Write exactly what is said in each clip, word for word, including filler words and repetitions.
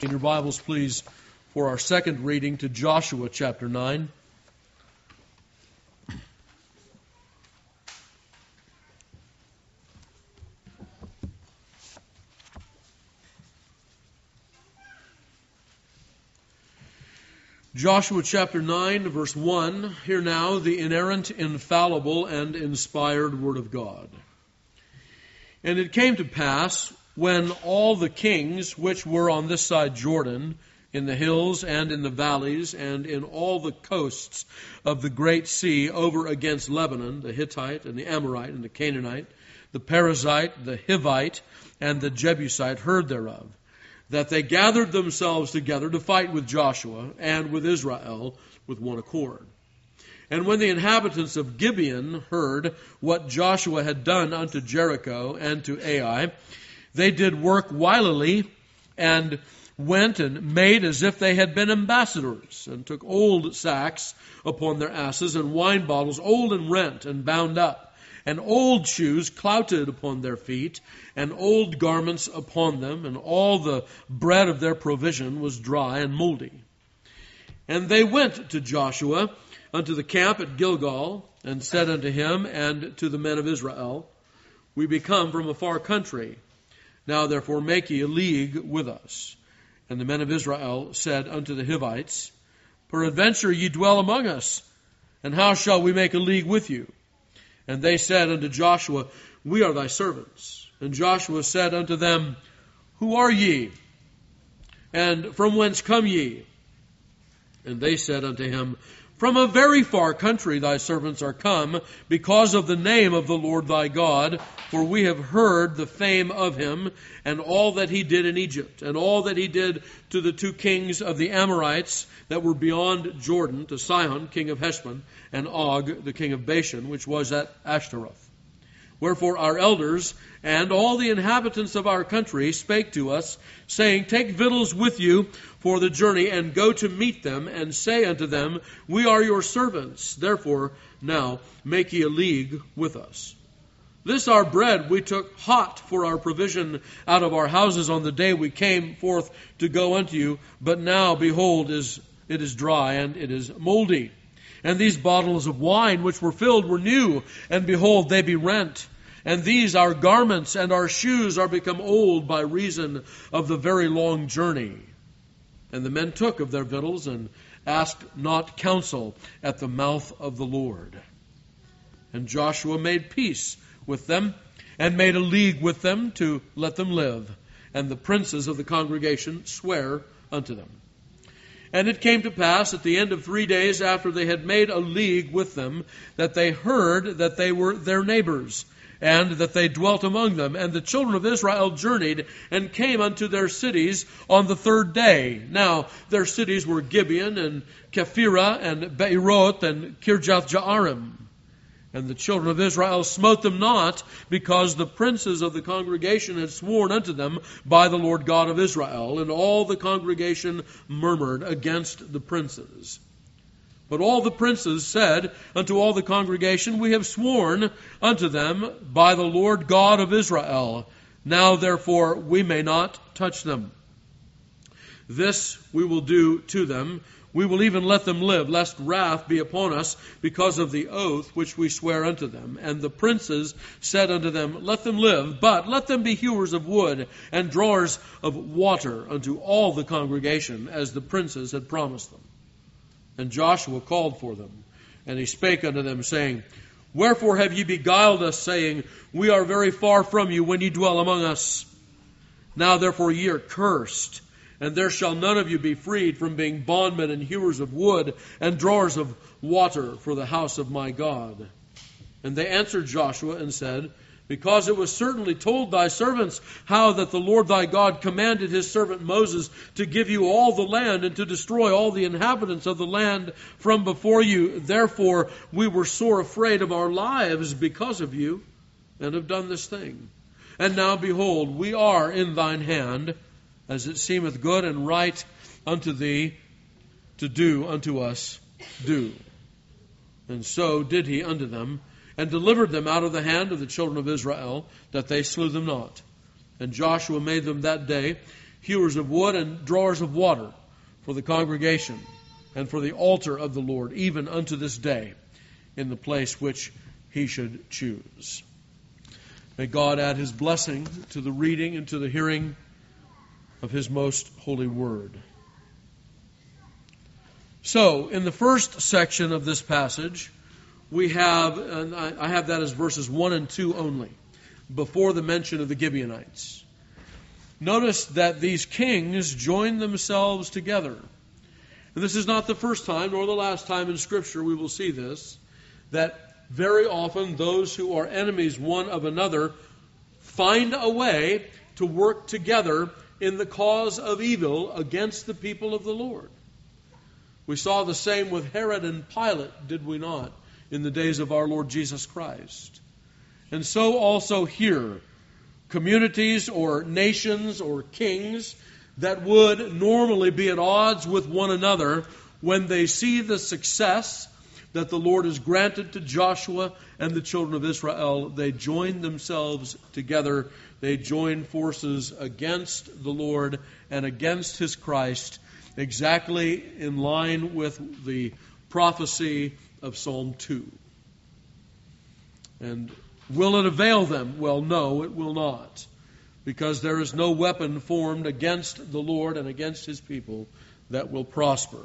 In your Bibles, please, for our second reading to Joshua chapter nine. Joshua chapter nine, verse one. Hear now the inerrant, infallible, and inspired Word of God. And it came to pass, when all the kings which were on this side Jordan, in the hills and in the valleys, and in all the coasts of the great sea over against Lebanon, the Hittite and the Amorite and the Canaanite, the Perizzite, the Hivite, and the Jebusite heard thereof, that they gathered themselves together to fight with Joshua and with Israel with one accord. And when the inhabitants of Gibeon heard what Joshua had done unto Jericho and to Ai, they did work wilily, and went and made as if they had been ambassadors, and took old sacks upon their asses, and wine bottles old and rent and bound up, and old shoes clouted upon their feet, and old garments upon them, and all the bread of their provision was dry and moldy. And they went to Joshua unto the camp at Gilgal, and said unto him and to the men of Israel, We be come from a far country. Now therefore make ye a league with us. And the men of Israel said unto the Hivites, Peradventure ye dwell among us, and how shall we make a league with you? And they said unto Joshua, We are thy servants. And Joshua said unto them, Who are ye? And from whence come ye? And they said unto him, From a very far country thy servants are come, because of the name of the Lord thy God, for we have heard the fame of him, and all that he did in Egypt, and all that he did to the two kings of the Amorites that were beyond Jordan, to Sihon, king of Heshbon, and Og, the king of Bashan, which was at Ashtaroth. Wherefore our elders and all the inhabitants of our country spake to us, saying, Take victuals with you for the journey, and go to meet them, and say unto them, We are your servants. Therefore now make ye a league with us. This our bread we took hot for our provision out of our houses on the day we came forth to go unto you, but now, behold, is it is dry, and it is moldy. And these bottles of wine which were filled were new, and behold, they be rent. And these our garments and our shoes are become old by reason of the very long journey. And the men took of their victuals, and asked not counsel at the mouth of the Lord. And Joshua made peace with them, and made a league with them to let them live. And the princes of the congregation sware unto them. And it came to pass at the end of three days after they had made a league with them, that they heard that they were their neighbors, and that they dwelt among them. And the children of Israel journeyed and came unto their cities on the third day. Now their cities were Gibeon and Kephirah and Beeroth and Kirjath-Jearim. And the children of Israel smote them not, because the princes of the congregation had sworn unto them by the Lord God of Israel. And all the congregation murmured against the princes. But all the princes said unto all the congregation, We have sworn unto them by the Lord God of Israel. Now therefore we may not touch them. This we will do to them. We will even let them live, lest wrath be upon us because of the oath which we swear unto them. And the princes said unto them, Let them live, but let them be hewers of wood and drawers of water unto all the congregation, as the princes had promised them. And Joshua called for them, and he spake unto them, saying, Wherefore have ye beguiled us, saying, We are very far from you when ye dwell among us? Now therefore ye are cursed, and there shall none of you be freed from being bondmen and hewers of wood and drawers of water for the house of my God. And they answered Joshua and said, Because it was certainly told thy servants how that the Lord thy God commanded his servant Moses to give you all the land and to destroy all the inhabitants of the land from before you. Therefore we were sore afraid of our lives because of you, and have done this thing. And now behold, we are in thine hand, as it seemeth good and right unto thee to do unto us, do. And so did he unto them, and delivered them out of the hand of the children of Israel, that they slew them not. And Joshua made them that day hewers of wood and drawers of water for the congregation and for the altar of the Lord, even unto this day, in the place which he should choose. May God add his blessing to the reading and to the hearing of his most holy word. So, in the first section of this passage, we have, and I have that as verses one and two only, before the mention of the Gibeonites. Notice that these kings joined themselves together. And this is not the first time, nor the last time in Scripture we will see this, that very often those who are enemies one of another find a way to work together in the cause of evil against the people of the Lord. We saw the same with Herod and Pilate, did we not, in the days of our Lord Jesus Christ? And so also here, communities or nations or kings that would normally be at odds with one another, when they see the success that the Lord has granted to Joshua and the children of Israel, they join themselves together. They join forces against the Lord and against his Christ, exactly in line with the prophecy of Psalm two. And will it avail them? Well, no, it will not, because there is no weapon formed against the Lord and against his people that will prosper.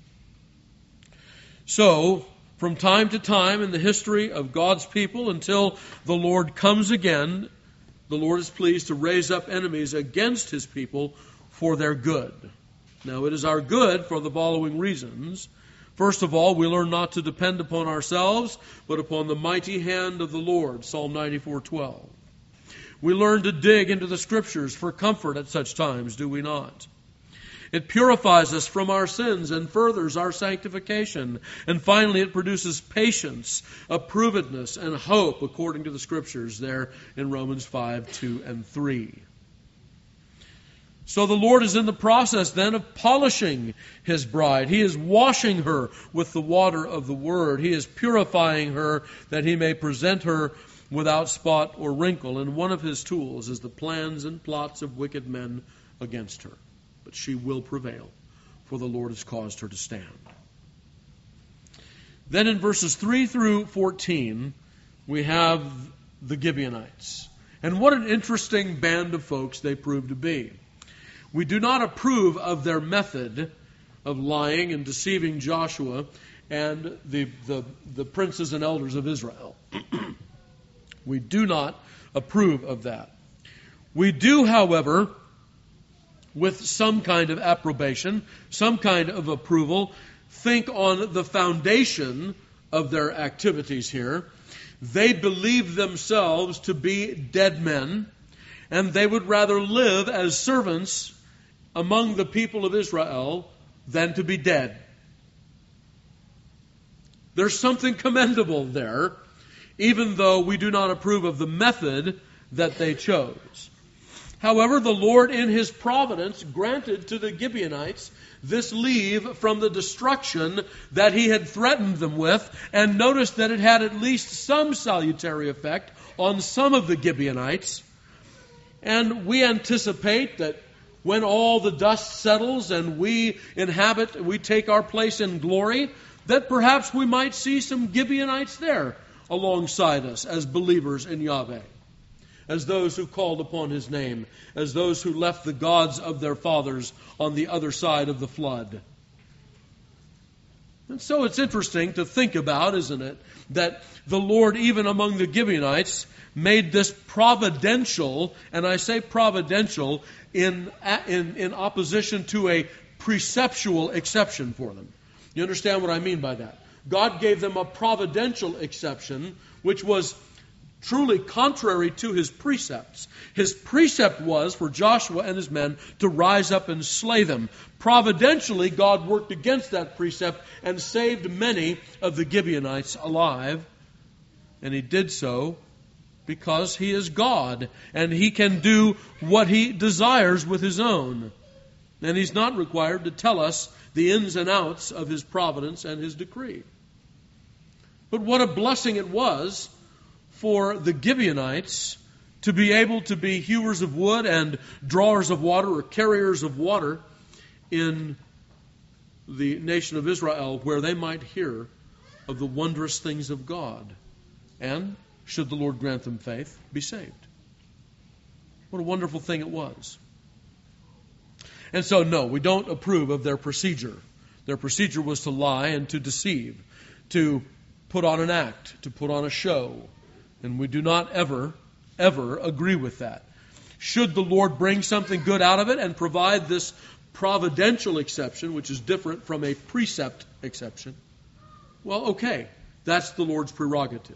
So, from time to time in the history of God's people, until the Lord comes again, the Lord is pleased to raise up enemies against his people for their good. Now, it is our good for the following reasons. First of all, we learn not to depend upon ourselves, but upon the mighty hand of the Lord, Psalm ninety-four twelve. We learn to dig into the Scriptures for comfort at such times, do we not? It purifies us from our sins and furthers our sanctification. And finally, it produces patience, approvedness, and hope, according to the Scriptures there in Romans five, two, and three. So the Lord is in the process then of polishing his bride. He is washing her with the water of the Word. He is purifying her that he may present her without spot or wrinkle. And one of his tools is the plans and plots of wicked men against her. But she will prevail, for the Lord has caused her to stand. Then in verses three through fourteen, we have the Gibeonites. And what an interesting band of folks they prove to be. We do not approve of their method of lying and deceiving Joshua and the, the, the princes and elders of Israel. We do not approve of that. We do, however, with some kind of approbation, some kind of approval, think on the foundation of their activities here. They believe themselves to be dead men, and they would rather live as servants among the people of Israel than to be dead. There's something commendable there, even though we do not approve of the method that they chose. However, the Lord in his providence granted to the Gibeonites this leave from the destruction that he had threatened them with, and notice that it had at least some salutary effect on some of the Gibeonites. And we anticipate that when all the dust settles and we inhabit, we take our place in glory, that perhaps we might see some Gibeonites there alongside us as believers in Yahweh, as those who called upon his name, as those who left the gods of their fathers on the other side of the flood. And so it's interesting to think about, isn't it, that the Lord, even among the Gibeonites, made this providential, and I say providential, in, in, in opposition to a preceptual exception for them. You understand what I mean by that? God gave them a providential exception, which was truly contrary to his precepts. His precept was for Joshua and his men to rise up and slay them. Providentially, God worked against that precept and saved many of the Gibeonites alive. And he did so because he is God, and he can do what he desires with his own. And he's not required to tell us the ins and outs of his providence and his decree. But what a blessing it was for the Gibeonites to be able to be hewers of wood and drawers of water or carriers of water in the nation of Israel, where they might hear of the wondrous things of God and, should the Lord grant them faith, be saved. What a wonderful thing it was. And so, no, we don't approve of their procedure. Their procedure was to lie and to deceive, to put on an act, to put on a show. And we do not ever, ever agree with that. Should the Lord bring something good out of it and provide this providential exception, which is different from a precept exception, well, okay, that's the Lord's prerogative.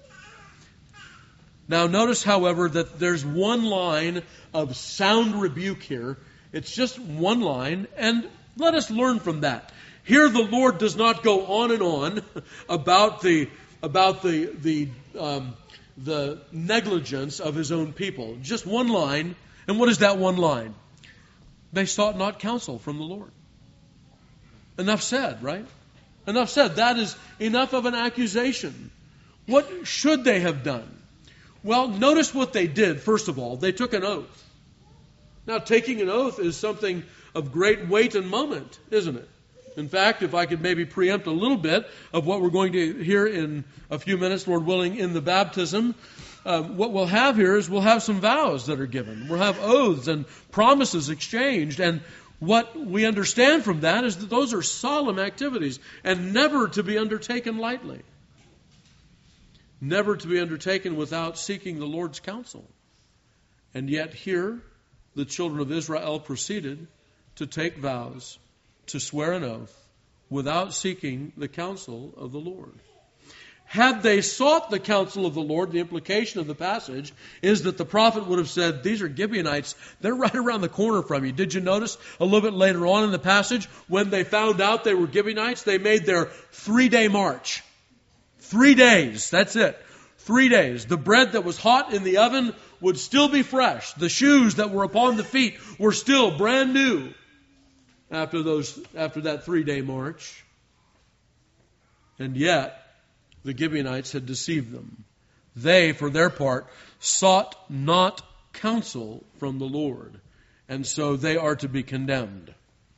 Now, notice, however, that there's one line of sound rebuke here. It's just one line, and let us learn from that. Here, the Lord does not go on and on about the about the the um, the negligence of His own people. Just one line, and what is that one line? They sought not counsel from the Lord. Enough said, right? Enough said. That is enough of an accusation. What should they have done? Well, notice what they did, first of all. They took an oath. Now, taking an oath is something of great weight and moment, isn't it? In fact, if I could maybe preempt a little bit of what we're going to hear in a few minutes, Lord willing, in the baptism, uh, what we'll have here is we'll have some vows that are given. We'll have oaths and promises exchanged. And what we understand from that is that those are solemn activities and never to be undertaken lightly. Never to be undertaken without seeking the Lord's counsel. And yet here, the children of Israel proceeded to take vows, to swear an oath, without seeking the counsel of the Lord. Had they sought the counsel of the Lord, the implication of the passage is that the prophet would have said, these are Gibeonites, they're right around the corner from you. Did you notice a little bit later on in the passage, when they found out they were Gibeonites, they made their three-day march. Three days, that's it. Three days. The bread that was hot in the oven would still be fresh. The shoes that were upon the feet were still brand new after those after that three-day march. And yet, the Gibeonites had deceived them. They, for their part, sought not counsel from the Lord. And so they are to be condemned.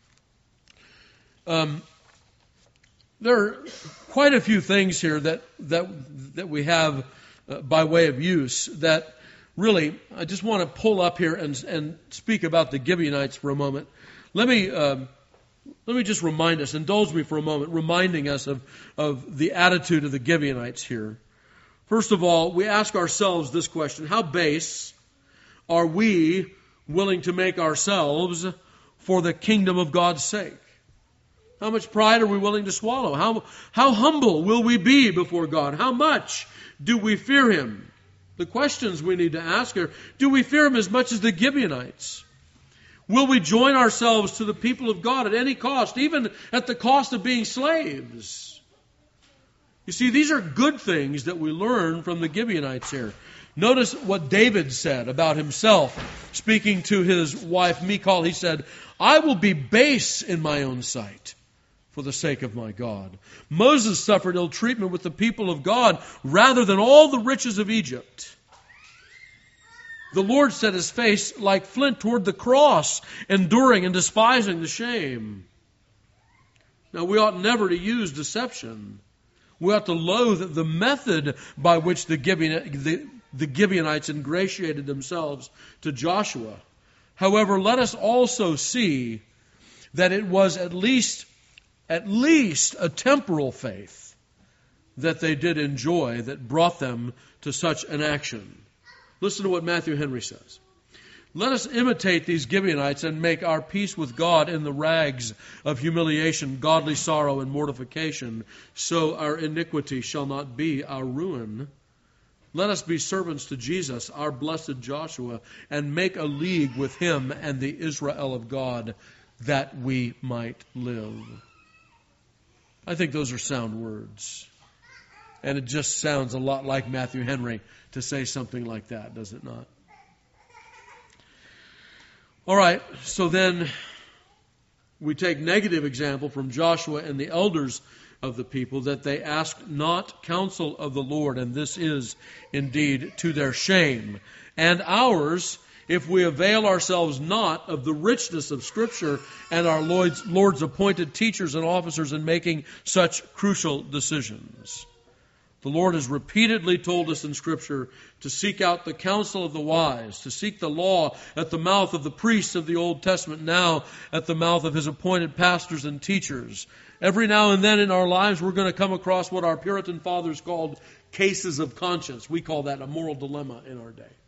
Um, there are quite a few things here that that that we have uh, by way of use that really, I just want to pull up here and and speak about the Gibeonites for a moment. Let me um, let me just remind us, indulge me for a moment, reminding us of of the attitude of the Gibeonites here. First of all, we ask ourselves this question: how base are we willing to make ourselves for the kingdom of God's sake? How much pride are we willing to swallow? How, how humble will we be before God? How much do we fear Him? The questions we need to ask are, do we fear Him as much as the Gibeonites? Will we join ourselves to the people of God at any cost, even at the cost of being slaves? You see, these are good things that we learn from the Gibeonites here. Notice what David said about himself, speaking to his wife Michal. He said, I will be base in my own sight for the sake of my God. Moses suffered ill treatment with the people of God rather than all the riches of Egypt. The Lord set His face like flint toward the cross, enduring and despising the shame. Now, we ought never to use deception. We ought to loathe the method by which the, Gibeon, the, the Gibeonites ingratiated themselves to Joshua. However, let us also see that it was at least, at least a temporal faith that they did enjoy that brought them to such an action. Listen to what Matthew Henry says. Let us imitate these Gibeonites and make our peace with God in the rags of humiliation, godly sorrow, and mortification, so our iniquity shall not be our ruin. Let us be servants to Jesus, our blessed Joshua, and make a league with Him and the Israel of God, that we might live. I think those are sound words. And it just sounds a lot like Matthew Henry to say something like that, does it not? All right, so then we take negative example from Joshua and the elders of the people, that they asked not counsel of the Lord, and this is indeed to their shame. And ours, if we avail ourselves not of the richness of Scripture and our Lord's, Lord's appointed teachers and officers in making such crucial decisions. The Lord has repeatedly told us in Scripture to seek out the counsel of the wise, to seek the law at the mouth of the priests of the Old Testament, now at the mouth of His appointed pastors and teachers. Every now and then in our lives we're going to come across what our Puritan fathers called cases of conscience. We call that a moral dilemma in our day.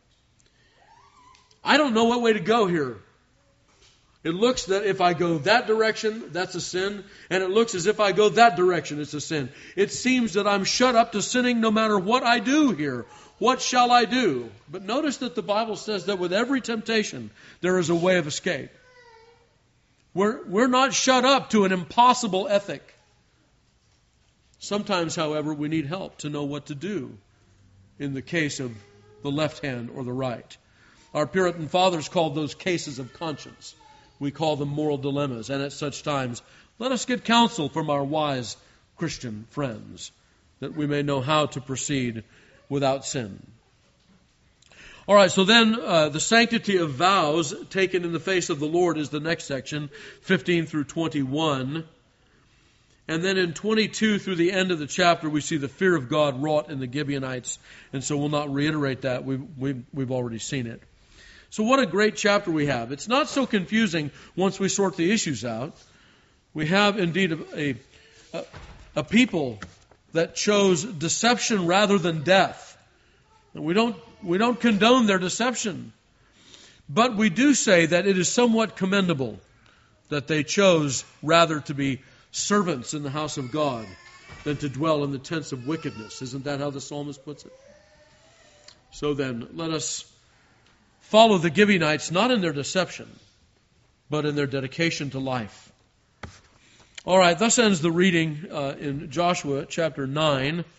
I don't know what way to go here. It looks that if I go that direction, that's a sin. And it looks as if I go that direction, it's a sin. It seems that I'm shut up to sinning no matter what I do here. What shall I do? But notice that the Bible says that with every temptation, there is a way of escape. We're, we're not shut up to an impossible ethic. Sometimes, however, we need help to know what to do in the case of the left hand or the right. Our Puritan fathers called those cases of conscience. We call them moral dilemmas, and at such times, let us get counsel from our wise Christian friends, that we may know how to proceed without sin. All right, so then uh, the sanctity of vows taken in the face of the Lord is the next section, fifteen through twenty-one. And then in twenty-two through the end of the chapter, we see the fear of God wrought in the Gibeonites, and so we'll not reiterate that. We've, we've, we've already seen it. So what a great chapter we have. It's not so confusing once we sort the issues out. We have indeed a, a, a people that chose deception rather than death. And we don't, we don't condone their deception. But we do say that it is somewhat commendable that they chose rather to be servants in the house of God than to dwell in the tents of wickedness. Isn't that how the psalmist puts it? So then, let us follow the Gibeonites not in their deception, but in their dedication to life. All right, thus ends the reading uh, in Joshua chapter nine.